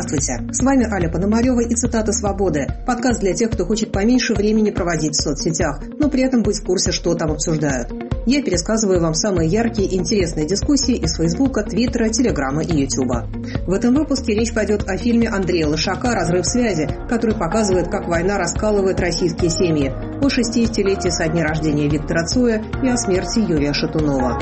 Здравствуйте, с вами Аля Пономарева и «Цитаты свободы». Подкаст для тех, кто хочет поменьше времени проводить в соцсетях, но при этом быть в курсе, что там обсуждают. Я пересказываю вам самые яркие и интересные дискуссии из Фейсбука, Твиттера, Телеграма и Ютуба. В этом выпуске речь пойдет о фильме Андрея Лошака «Разрыв связи», который показывает, как война раскалывает российские семьи, о 60-летии со дня рождения Виктора Цоя и о смерти Юрия Шатунова.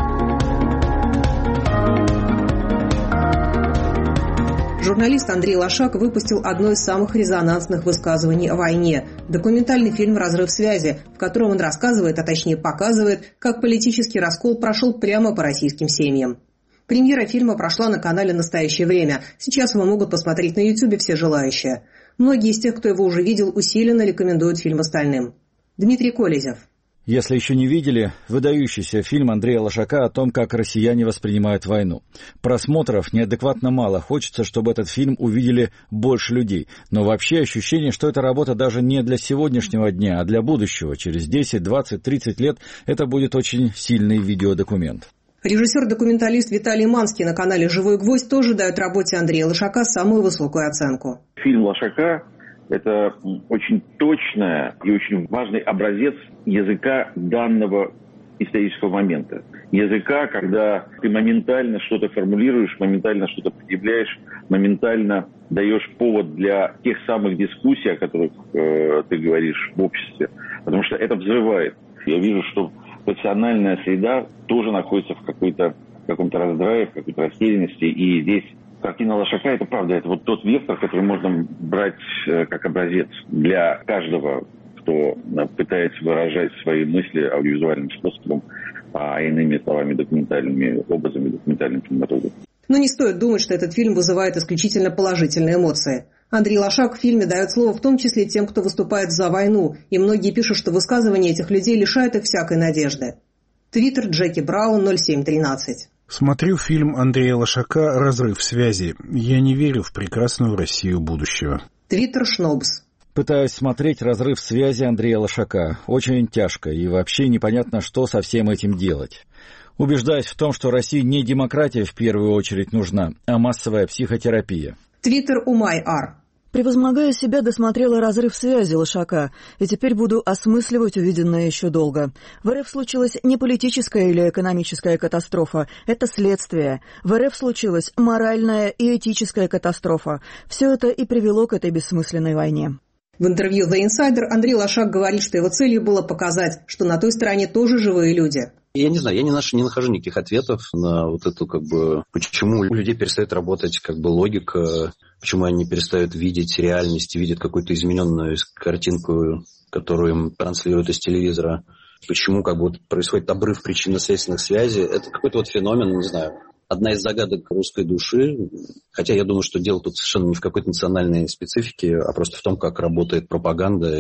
Журналист Андрей Лошак выпустил одно из самых резонансных высказываний о войне – документальный фильм «Разрыв связи», в котором он рассказывает, а точнее показывает, как политический раскол прошел прямо по российским семьям. Премьера фильма прошла на канале «Настоящее время». Сейчас его могут посмотреть на Ютубе все желающие. Многие из тех, кто его уже видел, усиленно рекомендуют фильм остальным. Дмитрий Колезев. Если еще не видели, выдающийся фильм Андрея Лошака о том, как россияне воспринимают войну. Просмотров неадекватно мало, хочется, чтобы этот фильм увидели больше людей. Но вообще ощущение, что эта работа даже не для сегодняшнего дня, а для будущего. Через 10, 20, 30 лет это будет очень сильный видеодокумент. Режиссер-документалист Виталий Манский на канале «Живой гвоздь» тоже дает работе Андрея Лошака самую высокую оценку. Фильм Лошака – это очень точная и очень важный образец языка данного исторического момента. Языка, когда ты моментально что-то формулируешь, моментально что-то предъявляешь, моментально даешь повод для тех самых дискуссий, о которых ты говоришь в обществе. Потому что это взрывает. Я вижу, что профессиональная среда тоже находится в каком-то раздрае, в какой-то растерянности. И здесь картина Лошака – это правда, это вот тот вектор, который можно брать как образец для каждого, кто пытается выражать свои мысли аудиовизуальным способом, а иными словами, документальными образами, документальным кинематографом. Но не стоит думать, что этот фильм вызывает исключительно положительные эмоции. Андрей Лошак в фильме дает слово в том числе тем, кто выступает за войну, и многие пишут, что высказывания этих людей лишают их всякой надежды. Твиттер Джеки Браун 0713. Смотрю фильм Андрея Лошака «Разрыв связи». Я не верю в прекрасную Россию будущего. Твиттер Шнобс. Пытаюсь смотреть «Разрыв связи» Андрея Лошака. Очень тяжко, и вообще непонятно, что со всем этим делать. Убеждаюсь в том, что России не демократия в первую очередь нужна, а массовая психотерапия. Твиттер Умай Ар. Превозмогая себя, досмотрела «Разрыв связи» Лошака, и теперь буду осмысливать увиденное еще долго. В РФ случилась не политическая или экономическая катастрофа, это следствие. В РФ случилась моральная и этическая катастрофа. Все это и привело к этой бессмысленной войне. В интервью The Insider Андрей Лошак говорит, что его целью было показать, что на той стороне тоже живые люди. Я не знаю, я не нахожу никаких ответов на вот эту, почему у людей перестает работать, логика, почему они перестают видеть реальность, видят какую-то измененную картинку, которую им транслируют из телевизора. Почему происходит обрыв причинно-следственных связей. Это какой-то феномен, не знаю, одна из загадок русской души. Хотя я думаю, что дело тут совершенно не в какой-то национальной специфике, а просто в том, как работает пропаганда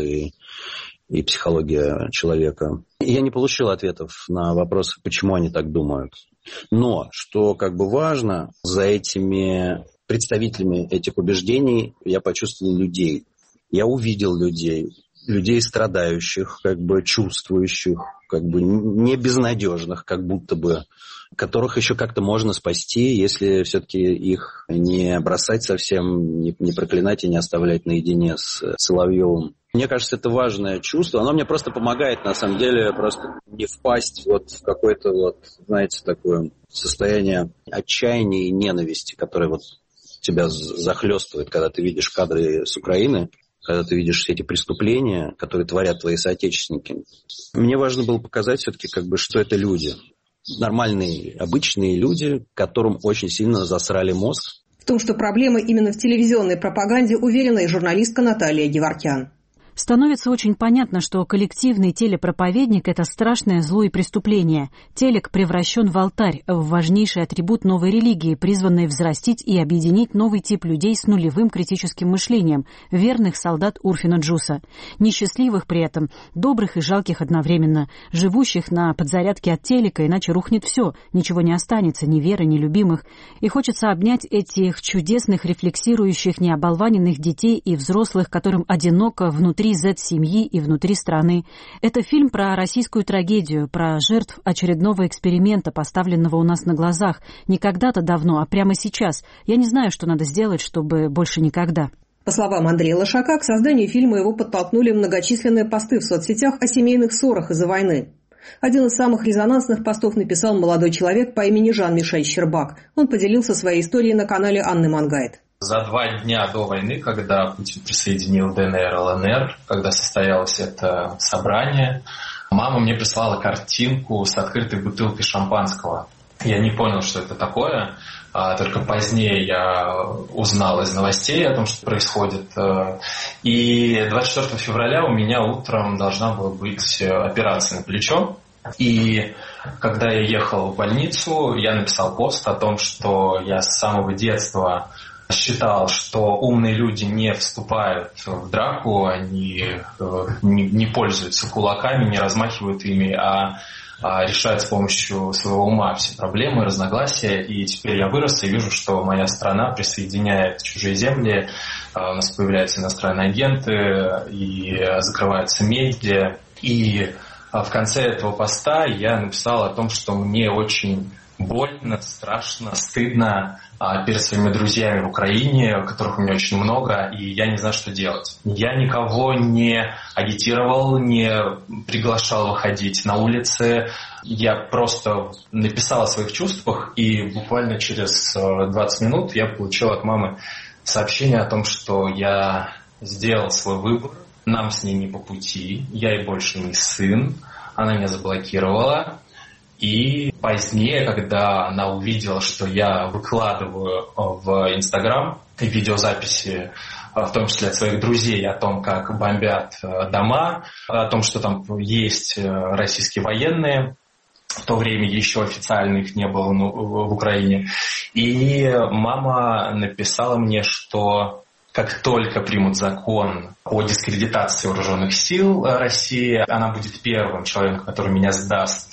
и психология человека. Я не получил ответов на вопросы, почему они так думают. Но, что важно, за этими представителями этих убеждений я почувствовал людей. Я увидел людей страдающих, чувствующих, не безнадежных, которых еще как-то можно спасти, если все-таки их не бросать совсем, не проклинать и не оставлять наедине с Соловьевым. Мне кажется, это важное чувство. Оно мне просто помогает, на самом деле, просто не впасть в какое-то, такое состояние отчаяния и ненависти, которое тебя захлестывает, когда ты видишь кадры с Украины, когда ты видишь все эти преступления, которые творят твои соотечественники. Мне важно было показать все-таки, что это люди. Нормальные, обычные люди, которым очень сильно засрали мозг. В том, что проблема именно в телевизионной пропаганде, уверена и журналистка Наталья Геворкян. Становится очень понятно, что коллективный телепроповедник – это страшное зло и преступление. Телек превращен в алтарь, в важнейший атрибут новой религии, призванной взрастить и объединить новый тип людей с нулевым критическим мышлением, верных солдат Урфина Джуса. Несчастливых при этом, добрых и жалких одновременно, живущих на подзарядке от телека, иначе рухнет все, ничего не останется, ни веры, ни любимых. И хочется обнять этих чудесных, рефлексирующих, необолваненных детей и взрослых, которым одиноко внутри внутри Z-семьи и внутри страны. Это фильм про российскую трагедию, про жертв очередного эксперимента, поставленного у нас на глазах. Не когда-то давно, а прямо сейчас. Я не знаю, что надо сделать, чтобы больше никогда. По словам Андрея Лошака, к созданию фильма его подтолкнули многочисленные посты в соцсетях о семейных ссорах из-за войны. Один из самых резонансных постов написал молодой человек по имени Жан-Мишель Щербак. Он поделился своей историей на канале Анны Мангайт. За 2 дня до войны, когда Путин присоединил ДНР, ЛНР, когда состоялось это собрание, мама мне прислала картинку с открытой бутылкой шампанского. Я не понял, что это такое. Только позднее я узнал из новостей о том, что происходит. И 24 февраля у меня утром должна была быть операция на плечо. И когда я ехал в больницу, я написал пост о том, что я с самого детства считал, что умные люди не вступают в драку, они не пользуются кулаками, не размахивают ими, а решают с помощью своего ума все проблемы, разногласия. И теперь я вырос и вижу, что моя страна присоединяет чужие земли, у нас появляются иностранные агенты и закрываются медиа. И в конце этого поста я написал о том, что мне очень больно, страшно, стыдно перед своими друзьями в Украине, которых у меня очень много, и я не знаю, что делать. Я никого не агитировал, не приглашал выходить на улицы. Я просто написал о своих чувствах, и буквально через 20 минут я получил от мамы сообщение о том, что я сделал свой выбор, нам с ней не по пути, я ей больше не сын, она меня заблокировала. И позднее, когда она увидела, что я выкладываю в Инстаграм видеозаписи, в том числе от своих друзей, о том, как бомбят дома, о том, что там есть российские военные, в то время еще официально их не было в Украине. И мама написала мне, что как только примут закон о дискредитации вооруженных сил России, она будет первым человеком, который меня сдаст,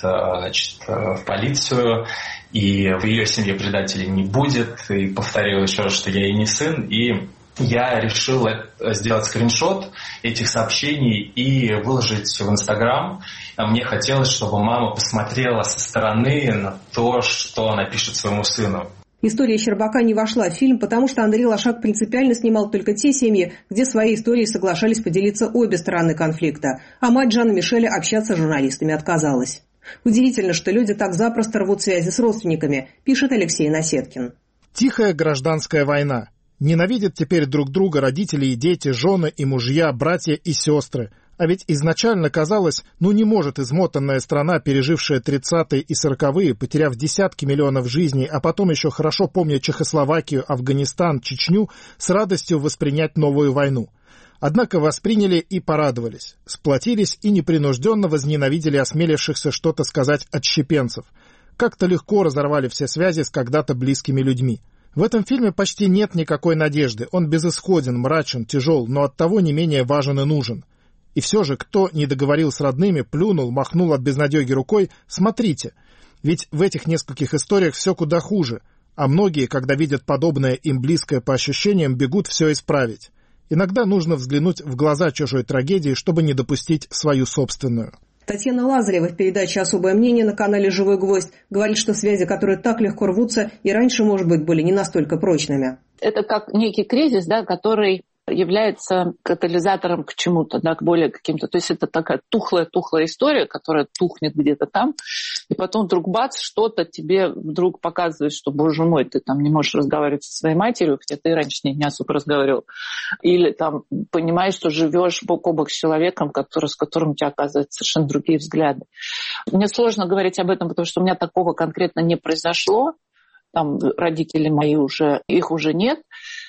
в полицию, и в ее семье предателей не будет. И повторил еще раз, что я ей не сын. И я решил сделать скриншот этих сообщений и выложить в Инстаграм. Мне хотелось, чтобы мама посмотрела со стороны на то, что она пишет своему сыну. История Щербака не вошла в фильм, потому что Андрей Лошак принципиально снимал только те семьи, где своей историей соглашались поделиться обе стороны конфликта, а мать Жана Мишеля общаться с журналистами отказалась. Удивительно, что люди так запросто рвут связи с родственниками, пишет Алексей Насеткин. Тихая гражданская война. Ненавидят теперь друг друга родители и дети, жены и мужья, братья и сестры. А ведь изначально казалось, не может измотанная страна, пережившая 30-е и 40-е, потеряв десятки миллионов жизней, а потом еще хорошо помня Чехословакию, Афганистан, Чечню, с радостью воспринять новую войну. Однако восприняли и порадовались, сплотились и непринужденно возненавидели осмелившихся что-то сказать отщепенцев. Как-то легко разорвали все связи с когда-то близкими людьми. В этом фильме почти нет никакой надежды, он безысходен, мрачен, тяжел, но оттого не менее важен и нужен. И все же, кто не договорил с родными, плюнул, махнул от безнадеги рукой, смотрите. Ведь в этих нескольких историях все куда хуже, а многие, когда видят подобное им близкое по ощущениям, бегут все исправить. Иногда нужно взглянуть в глаза чужой трагедии, чтобы не допустить свою собственную. Татьяна Лазарева в передаче «Особое мнение» на канале «Живой гвоздь» говорит, что связи, которые так легко рвутся, и раньше, может быть, были не настолько прочными. Это как некий кризис, который является катализатором к чему-то, к более каким-то. То есть это такая тухлая история, которая тухнет где-то там, и потом вдруг бац, что-то тебе вдруг показывает, что, боже мой, ты там не можешь разговаривать со своей матерью, хотя ты раньше не особо разговаривал. Или там понимаешь, что живешь бок о бок с человеком, с которым у тебя оказываются совершенно другие взгляды. Мне сложно говорить об этом, потому что у меня такого конкретно не произошло. Там родители мои их уже нет.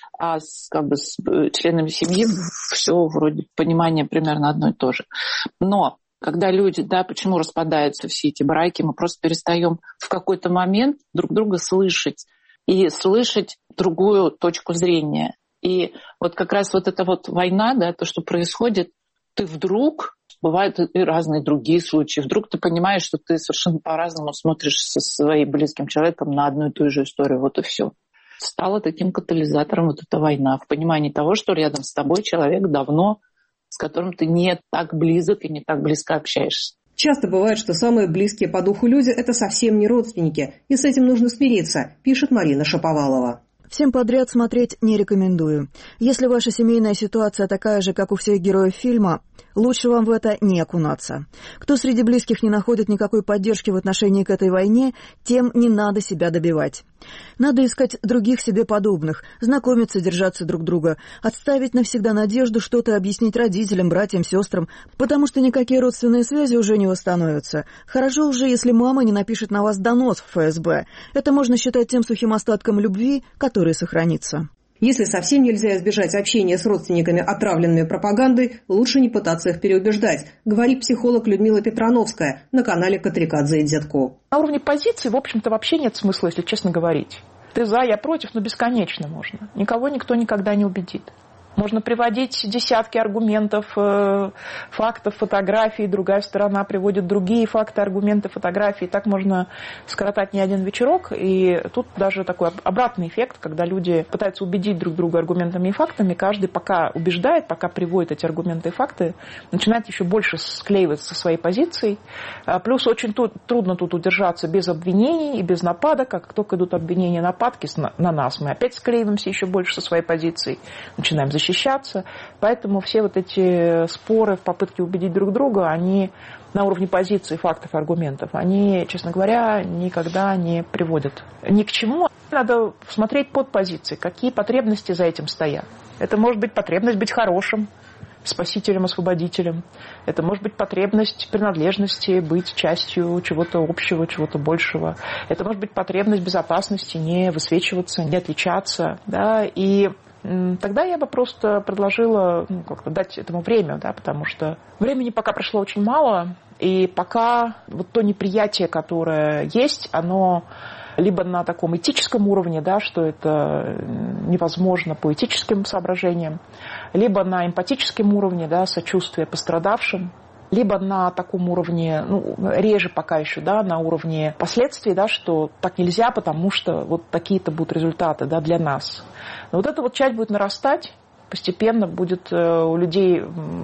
А с членами семьи все вроде понимание примерно одно и то же. Но когда люди, почему распадаются все эти браки, мы просто перестаем в какой-то момент друг друга слышать и слышать другую точку зрения. И вот как раз эта война, то, что происходит, ты вдруг, бывают и разные другие случаи, вдруг ты понимаешь, что ты совершенно по-разному смотришь со своим близким человеком на одну и ту же историю, и все. Стала таким катализатором эта война, в понимании того, что рядом с тобой человек давно, которым ты не так близок и не так близко общаешься. Часто бывает, что самые близкие по духу люди – это совсем не родственники, и с этим нужно смириться, пишет Марина Шаповалова. Всем подряд смотреть не рекомендую. Если ваша семейная ситуация такая же, как у всех героев фильма, лучше вам в это не окунаться. Кто среди близких не находит никакой поддержки в отношении к этой войне, тем не надо себя добивать. Надо искать других себе подобных, знакомиться, держаться друг друга, отставить навсегда надежду что-то объяснить родителям, братьям, сестрам, потому что никакие родственные связи уже не восстановятся. Хорошо уже, если мама не напишет на вас донос в ФСБ. Это можно считать тем сухим остатком любви, который сохранится. Если совсем нельзя избежать общения с родственниками, отравленными пропагандой, лучше не пытаться их переубеждать, говорит психолог Людмила Петрановская на канале Катрикадзе и Дзятко. На уровне позиции, в общем-то, вообще нет смысла, если честно говорить. Ты за, я против, но бесконечно можно. Никого никто никогда не убедит. Можно приводить десятки аргументов, фактов, фотографий. Другая сторона приводит другие факты, аргументы, фотографии. Так можно скоротать не один вечерок. И тут даже такой обратный эффект, когда люди пытаются убедить друг друга аргументами и фактами. Каждый пока убеждает, пока приводит эти аргументы и факты, начинает еще больше склеиваться со своей позицией. Плюс очень трудно тут удержаться без обвинений и без нападок. Как только идут обвинения, нападки на нас, мы опять склеиваемся еще больше со своей позицией, начинаем защищаться. Поэтому все вот эти споры в попытке убедить друг друга, они на уровне позиций, фактов, аргументов, они, честно говоря, никогда не приводят ни к чему. Надо смотреть под позицией, какие потребности за этим стоят. Это может быть потребность быть хорошим, спасителем, освободителем. Это может быть потребность принадлежности, быть частью чего-то общего, чего-то большего. Это может быть потребность безопасности, не высвечиваться, не отличаться. Да? И тогда я бы просто предложила как-то дать этому время, да, потому что времени пока прошло очень мало, и пока вот то неприятие, которое есть, оно либо на таком этическом уровне, да, что это невозможно по этическим соображениям, либо на эмпатическом уровне, да, сочувствие пострадавшим, либо на таком уровне, реже пока еще, да, на уровне последствий, да, что так нельзя, потому что вот такие-то будут результаты, да, для нас. Но вот эта вот часть будет нарастать, постепенно будет у людей,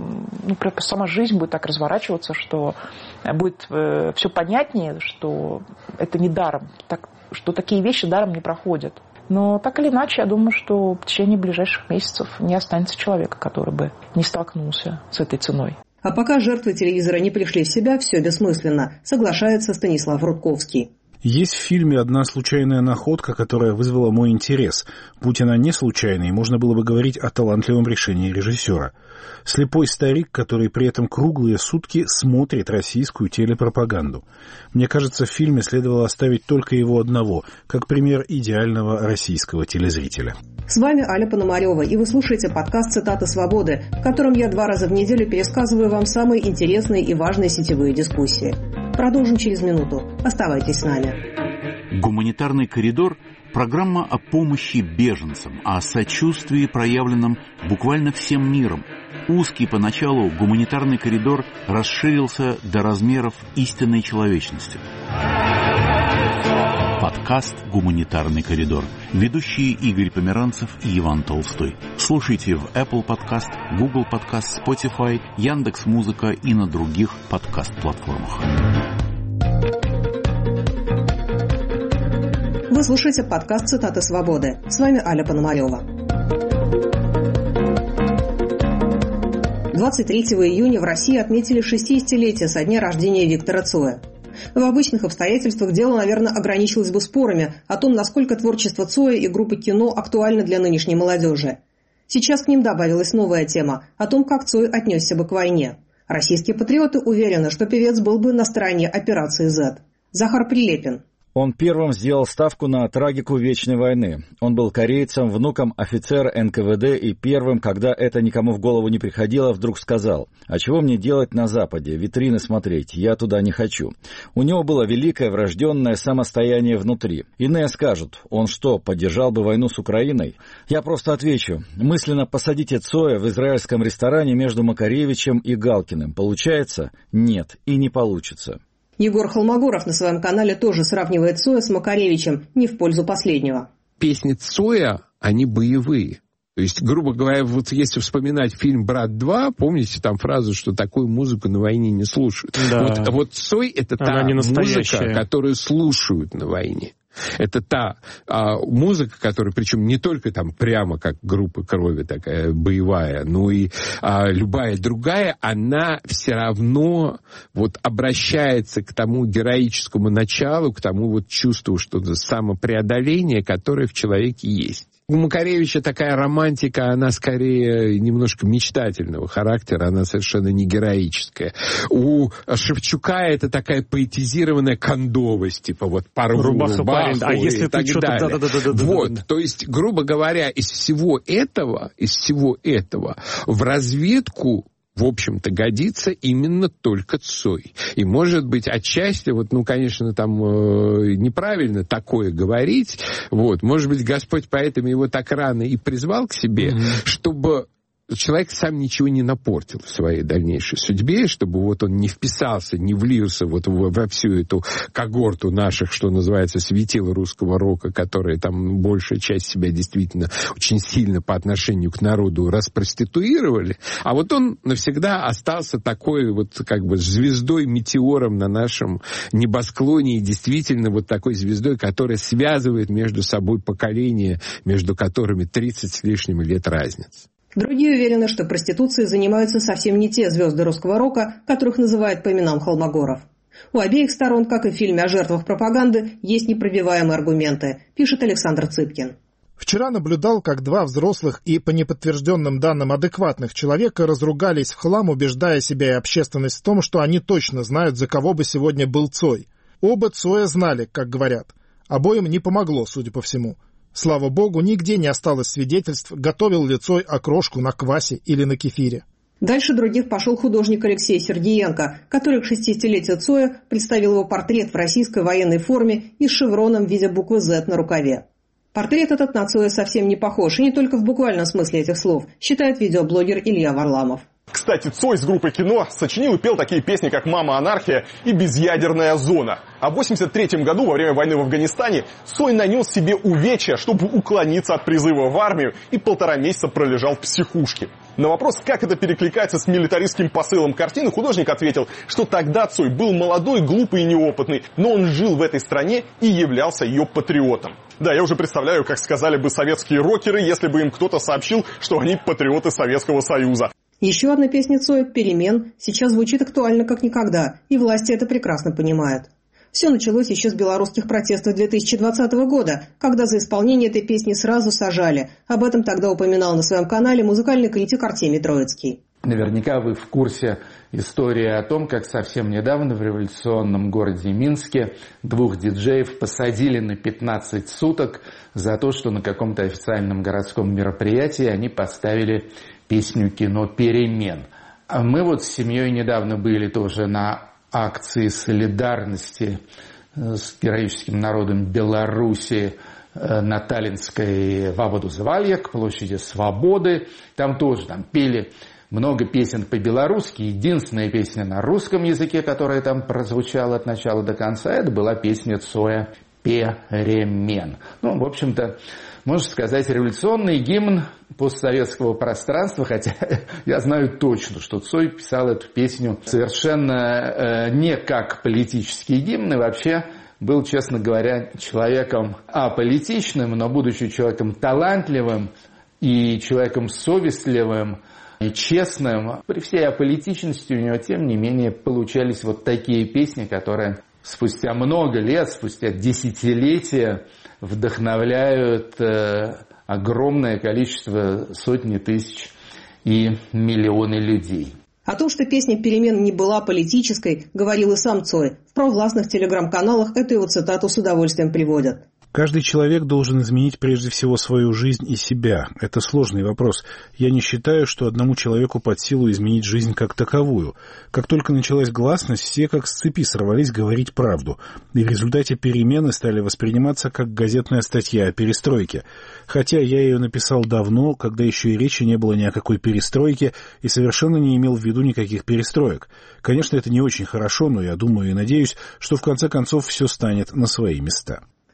сама жизнь будет так разворачиваться, что будет все понятнее, что это не даром, что такие вещи даром не проходят. Но так или иначе, я думаю, что в течение ближайших месяцев не останется человека, который бы не столкнулся с этой ценой. А пока жертвы телевизора не пришли в себя, все бессмысленно, соглашается Станислав Рудковский. Есть в фильме одна случайная находка, которая вызвала мой интерес. Будь она не случайной, можно было бы говорить о талантливом решении режиссера. Слепой старик, который при этом круглые сутки смотрит российскую телепропаганду. Мне кажется, в фильме следовало оставить только его одного, как пример идеального российского телезрителя. С вами Аля Пономарева, и вы слушаете подкаст «Цитаты свободы», в котором я 2 раза в неделю пересказываю вам самые интересные и важные сетевые дискуссии. Продолжим через минуту. Оставайтесь с нами. Гуманитарный коридор – программа о помощи беженцам, о сочувствии, проявленном буквально всем миром. Узкий поначалу гуманитарный коридор расширился до размеров истинной человечности. Подкаст «Гуманитарный коридор». Ведущие Игорь Померанцев и Иван Толстой. Слушайте в Apple Podcast, Google Podcast, Spotify, Яндекс.Музыка и на других подкаст-платформах. Вы слушаете подкаст «Цитаты свободы». С вами Аля Пономарева. 23 июня в России отметили 60-летие со дня рождения Виктора Цоя. В обычных обстоятельствах дело, наверное, ограничилось бы спорами о том, насколько творчество Цоя и группы кино актуально для нынешней молодежи. Сейчас к ним добавилась новая тема о том, как Цой отнесся бы к войне. Российские патриоты уверены, что певец был бы на стороне операции Z. Захар Прилепин. Он первым сделал ставку на трагику Вечной войны. Он был корейцем, внуком офицера НКВД и первым, когда это никому в голову не приходило, вдруг сказал: «А чего мне делать на Западе? Витрины смотреть? Я туда не хочу». У него было великое врожденное самостояние внутри. Иные скажут: он что, поддержал бы войну с Украиной? Я просто отвечу: мысленно посадите Цоя в израильском ресторане между Макаревичем и Галкиным. Получается? Нет, и не получится. Егор Холмогоров на своем канале тоже сравнивает Цоя с Макаревичем, не в пользу последнего. Песни Цоя, они боевые. То есть, грубо говоря, вот если вспоминать фильм «Брат 2», помните там фразу, что такую музыку на войне не слушают? Да. Вот Цой — это та музыка, которую слушают на войне. Это та музыка, которая, причем не только там прямо как группа крови такая боевая, но и любая другая, она все равно вот обращается к тому героическому началу, к тому вот чувству, что-то самопреодоление, которое в человеке есть. У Макаревича такая романтика, она скорее немножко мечтательного характера, она совершенно не героическая. У Шевчука это такая поэтизированная кондовость, типа вот порву рубаху а если и так далее. Вот, то есть, грубо говоря, из всего этого в разведку в общем-то, годится именно только Цой. И, может быть, отчасти, вот, ну, конечно, там неправильно такое говорить, вот, может быть, Господь поэтому его так рано и призвал к себе, чтобы человек сам ничего не напортил в своей дальнейшей судьбе, чтобы вот он не вписался, не влился вот во всю эту когорту наших, что называется, светил русского рока, которые там большая часть себя действительно очень сильно по отношению к народу распроституировали, а вот он навсегда остался такой вот как бы звездой, метеором на нашем небосклоне, и действительно вот такой звездой, которая связывает между собой поколения, между которыми 30 с лишним лет разницы. Другие уверены, что проституцией занимаются совсем не те звезды русского рока, которых называют по именам Холмогоров. У обеих сторон, как и в фильме о жертвах пропаганды, есть непробиваемые аргументы, пишет Александр Цыпкин. Вчера наблюдал, как два взрослых и, по неподтвержденным данным, адекватных человека разругались в хлам, убеждая себя и общественность в том, что они точно знают, за кого бы сегодня был Цой. Оба Цоя знали, как говорят. Обоим не помогло, судя по всему. Слава богу, нигде не осталось свидетельств, готовил ли Цой окрошку на квасе или на кефире. Дальше других пошел художник Алексей Сергеенко, который к 60-летию Цоя представил его портрет в российской военной форме и с шевроном в виде буквы «З» на рукаве. Портрет этот на Цоя совсем не похож, и не только в буквальном смысле этих слов, считает видеоблогер Илья Варламов. Кстати, Цой с группой «Кино» сочинил и пел такие песни, как «Мама, анархия» и «Безъядерная зона». А в 1983 году, во время войны в Афганистане, Цой нанес себе увечья, чтобы уклониться от призыва в армию, и 1,5 месяца пролежал в психушке. На вопрос, как это перекликается с милитаристским посылом картины, художник ответил, что тогда Цой был молодой, глупый и неопытный, но он жил в этой стране и являлся ее патриотом. Да, я уже представляю, как сказали бы советские рокеры, если бы им кто-то сообщил, что они патриоты Советского Союза. Еще одна песня Цоя «Перемен» сейчас звучит актуально как никогда, и власти это прекрасно понимают. Все началось еще с белорусских протестов 2020 года, когда за исполнение этой песни сразу сажали. Об этом тогда упоминал на своем канале музыкальный критик Артемий Троицкий. Наверняка вы в курсе истории о том, как совсем недавно в революционном городе Минске 2 диджеев посадили на 15 суток за то, что на каком-то официальном городском мероприятии они поставили песню «Кино «Перемен». А мы вот с семьей недавно были тоже на акции солидарности с героическим народом Беларуси на Таллинской Ваводузывалье, к площади Свободы. Там тоже пели много песен по-белорусски. Единственная песня на русском языке, которая там прозвучала от начала до конца, это была песня Цоя «Перемен». Ну, в общем-то, можно сказать, революционный гимн постсоветского пространства, хотя я знаю точно, что Цой писал эту песню совершенно не как политический гимн, и вообще был, честно говоря, человеком аполитичным, но будучи человеком талантливым и человеком совестливым и честным, при всей аполитичности у него, тем не менее, получались вот такие песни, которые спустя много лет, спустя десятилетия вдохновляют огромное количество, сотни тысяч и миллионы людей. О том, что песня «Перемен» не была политической, говорил и сам Цой. В провластных телеграм-каналах эту его цитату с удовольствием приводят. Каждый человек должен изменить прежде всего свою жизнь и себя. Это сложный вопрос. Я не считаю, что одному человеку под силу изменить жизнь как таковую. Как только началась гласность, все как с цепи сорвались говорить правду. И в результате перемены стали восприниматься как газетная статья о перестройке. Хотя я ее написал давно, когда еще и речи не было ни о какой перестройке, и совершенно не имел в виду никаких перестроек. Конечно, это не очень хорошо, но я думаю и надеюсь, что в конце концов все станет на свои места.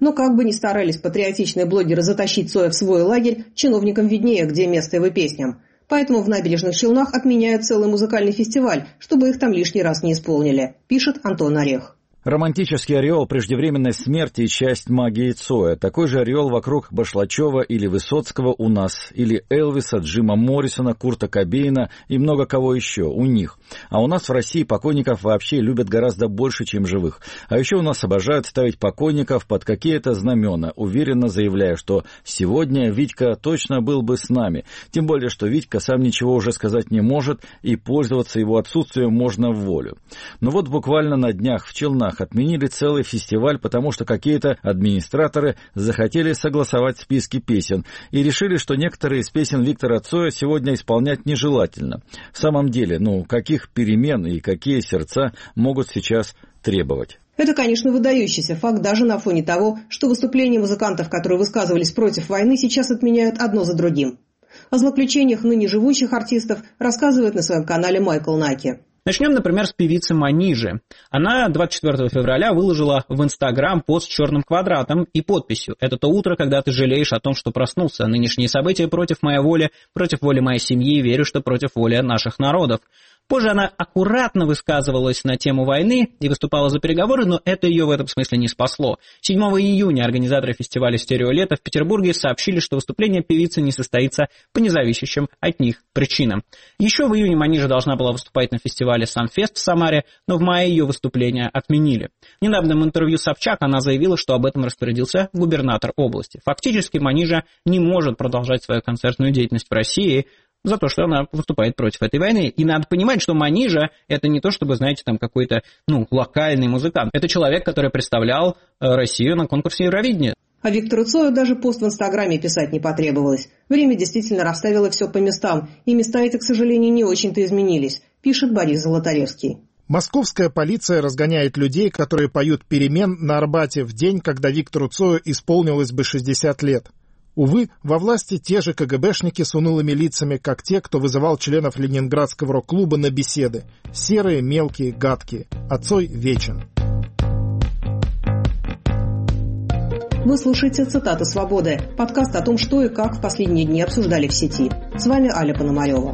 Но как бы ни старались патриотичные блогеры затащить Цоя в свой лагерь, чиновникам виднее, где место его песням. Поэтому в Набережных Челнах отменяют целый музыкальный фестиваль, чтобы их там лишний раз не исполнили, пишет Антон Орех. Романтический ореол преждевременной смерти и часть магии Цоя. Такой же ореол вокруг Башлачева или Высоцкого у нас, или Элвиса, Джима Моррисона, Курта Кобейна и много кого еще у них. А у нас в России покойников вообще любят гораздо больше, чем живых. А еще у нас обожают ставить покойников под какие-то знамена, уверенно заявляя, что сегодня Витька точно был бы с нами. Тем более, что Витька сам ничего уже сказать не может, и пользоваться его отсутствием можно в волю. Но вот буквально на днях в Челнах отменили целый фестиваль, потому что какие-то администраторы захотели согласовать списки песен и решили, что некоторые из песен Виктора Цоя сегодня исполнять нежелательно. В самом деле, каких перемен и какие сердца могут сейчас требовать? Это, конечно, выдающийся факт даже на фоне того, что выступления музыкантов, которые высказывались против войны, сейчас отменяют одно за другим. О злоключениях ныне живущих артистов рассказывает на своем канале Майкл Наки. Начнем, например, с певицы Манижи. Она 24 февраля выложила в Инстаграм пост с черным квадратом и подписью: «Это то утро, когда ты жалеешь о том, что проснулся. Нынешние события против моей воли, против воли моей семьи, верю, что против воли наших народов». Позже она аккуратно высказывалась на тему войны и выступала за переговоры, но это ее в этом смысле не спасло. 7 июня организаторы фестиваля «Стереолето» в Петербурге сообщили, что выступление певицы не состоится по независящим от них причинам. Еще в июне Манижа должна была выступать на фестивале «Самфест» в Самаре, но в мае ее выступление отменили. В недавнем интервью Собчак она заявила, что об этом распорядился губернатор области. Фактически Манижа не может продолжать свою концертную деятельность в России за то, что она выступает против этой войны. И надо понимать, что Манижа — это не то, чтобы, знаете, там какой-то, локальный музыкант. Это человек, который представлял Россию на конкурсе Евровидения. А Виктору Цою даже пост в Инстаграме писать не потребовалось. Время действительно расставило все по местам, и места эти, к сожалению, не очень-то изменились, пишет Борис Золотаревский. Московская полиция разгоняет людей, которые поют «Перемен» на Арбате в день, когда Виктору Цою исполнилось бы 60 лет. Увы, во власти те же КГБшники с унылыми лицами, как те, кто вызывал членов Ленинградского рок-клуба на беседы. Серые, мелкие, гадкие. А Цой вечен. Вы слушаете «Цитаты свободы», подкаст о том, что и как в последние дни обсуждали в сети. С вами Аля Пономарева.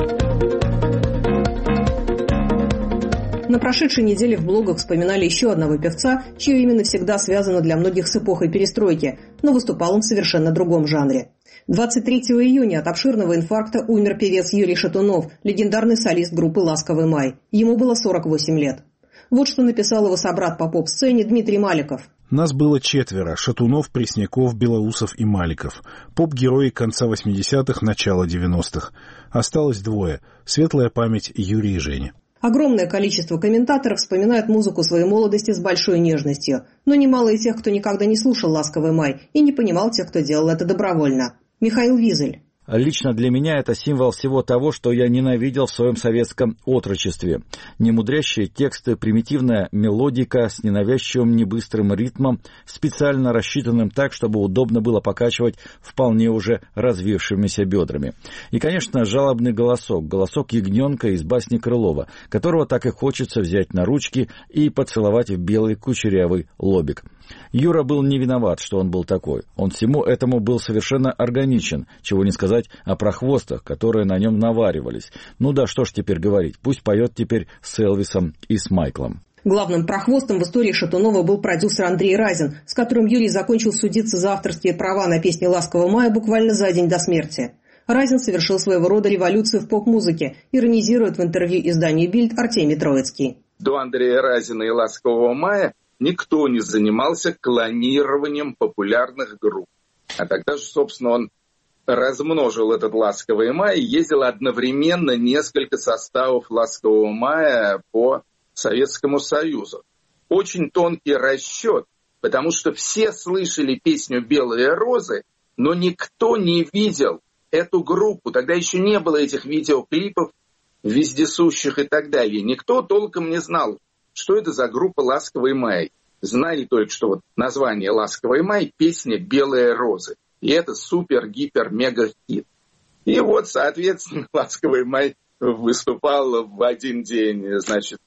На прошедшей неделе в блогах вспоминали еще одного певца, чье имя навсегда связано для многих с эпохой перестройки, но выступал он в совершенно другом жанре. 23 июня от обширного инфаркта умер певец Юрий Шатунов, легендарный солист группы «Ласковый май». Ему было 48 лет. Вот что написал его собрат по поп-сцене Дмитрий Маликов. Нас было 4: Шатунов, Пресняков, Белоусов и Маликов. Поп-герои конца 80-х, начала 90-х. Осталось 2: светлая память Юрия и Жени. Огромное количество комментаторов вспоминают музыку своей молодости с большой нежностью, но немало и тех, кто никогда не слушал «Ласковый май» и не понимал тех, кто делал это добровольно. Михаил Визель. Лично для меня это символ всего того, что я ненавидел в своем советском отрочестве. Немудрящие тексты, примитивная мелодика с ненавязчивым небыстрым ритмом, специально рассчитанным так, чтобы удобно было покачивать вполне уже развившимися бедрами. И, конечно, жалобный голосок ягненка из басни Крылова, которого так и хочется взять на ручки и поцеловать в белый кучерявый лобик. Юра был не виноват, что он был такой. Он всему этому был совершенно органичен, чего не сказать о прохвостах, которые на нем наваривались. Ну да, что ж теперь говорить, пусть поет теперь с Элвисом и с Майклом. Главным прохвостом в истории Шатунова был продюсер Андрей Разин, с которым Юрий закончил судиться за авторские права на песни «Ласкового мая» буквально за день до смерти. Разин совершил своего рода революцию в поп-музыке, иронизирует в интервью изданию «Бильд» Артемий Троицкий. До Андрея Разина и «Ласкового мая» никто не занимался клонированием популярных групп. А тогда же, собственно, он размножил этот «Ласковый май» и ездил одновременно несколько составов «Ласкового мая» по Советскому Союзу. Очень тонкий расчет, потому что все слышали песню «Белые розы», но никто не видел эту группу. Тогда еще не было этих видеоклипов вездесущих и так далее. Никто толком не знал, что это за группа «Ласковый май». Знали только, что вот название «Ласковый май» — песня «Белые розы». И это супер-гипер-мега-хит. И вот, соответственно, «Ласковый май» выступал в один день, значит,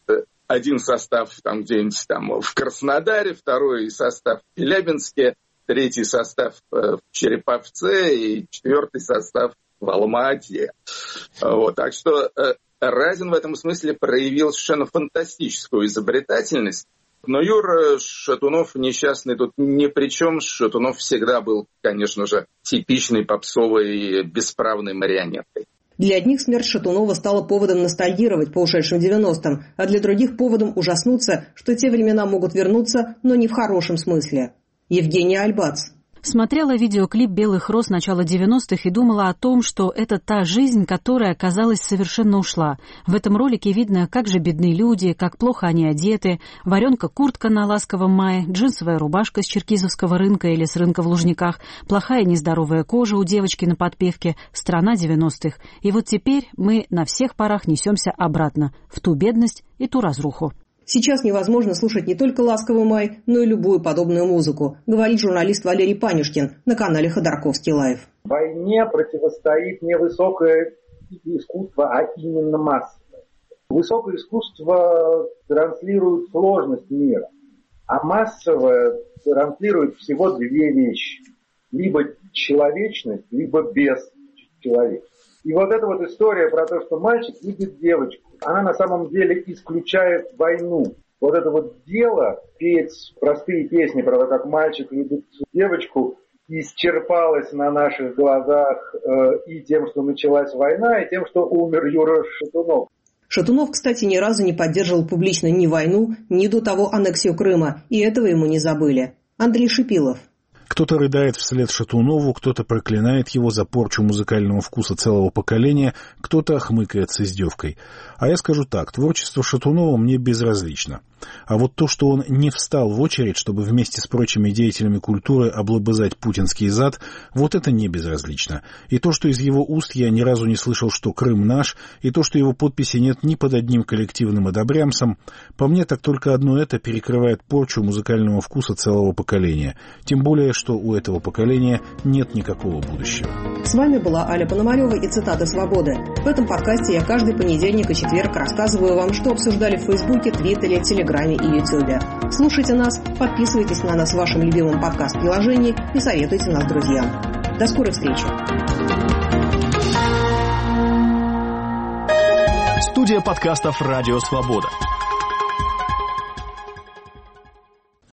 один состав там где-нибудь там в Краснодаре, второй состав в Челябинске, третий состав в Череповце и четвертый состав в Алма-Ате. Вот, так что Разин в этом смысле проявил совершенно фантастическую изобретательность. Но Юра Шатунов несчастный тут ни при чем. Шатунов всегда был, конечно же, типичной попсовой бесправной марионеткой. Для одних смерть Шатунова стала поводом ностальгировать по ушедшим 90-м, а для других поводом ужаснуться, что те времена могут вернуться, но не в хорошем смысле. Евгения Альбац. Смотрела видеоклип «Белых роз» начала 90-х и думала о том, что это та жизнь, которая, казалось, совершенно ушла. В этом ролике видно, как же бедны люди, как плохо они одеты, варенка-куртка на Ласковом мае, джинсовая рубашка с черкизовского рынка или с рынка в Лужниках, плохая нездоровая кожа у девочки на подпевке, страна 90-х. И вот теперь мы на всех парах несемся обратно, в ту бедность и ту разруху. Сейчас невозможно слушать не только «Ласковый май», но и любую подобную музыку, говорит журналист Валерий Панюшкин на канале Ходорковский Лайв. Войне противостоит не высокое искусство, а именно массовое. Высокое искусство транслирует сложность мира, а массовое транслирует всего две вещи. Либо человечность, либо бесчеловечность. И вот эта вот история про то, что мальчик любит девочку, она на самом деле исключает войну. Вот это вот дело, петь простые песни про то, как мальчик любит девочку, исчерпалось на наших глазах и тем, что началась война, и тем, что умер Юра Шатунов. Шатунов, кстати, ни разу не поддерживал публично ни войну, ни до того аннексию Крыма, и этого ему не забыли. Андрей Шипилов. Кто-то рыдает вслед Шатунову, кто-то проклинает его за порчу музыкального вкуса целого поколения, кто-то хмыкает с издевкой. А я скажу так, творчество Шатунова мне безразлично. А вот то, что он не встал в очередь, чтобы вместе с прочими деятелями культуры облобызать путинский зад, вот это не безразлично. И то, что из его уст я ни разу не слышал, что Крым наш, и то, что его подписи нет ни под одним коллективным одобрямсом, по мне так только одно это перекрывает порчу музыкального вкуса целого поколения. Тем более, что у этого поколения нет никакого будущего. С вами была Аля Пономарева и цитаты «Свободы». В этом подкасте я каждый понедельник и четверг рассказываю вам, что обсуждали в Фейсбуке, Твиттере, Телеграме и Ютубе. Слушайте нас, подписывайтесь на нас в вашем любимом подкаст-приложении и советуйте нас друзьям. До скорой встречи. Студия подкастов «Радио Свобода».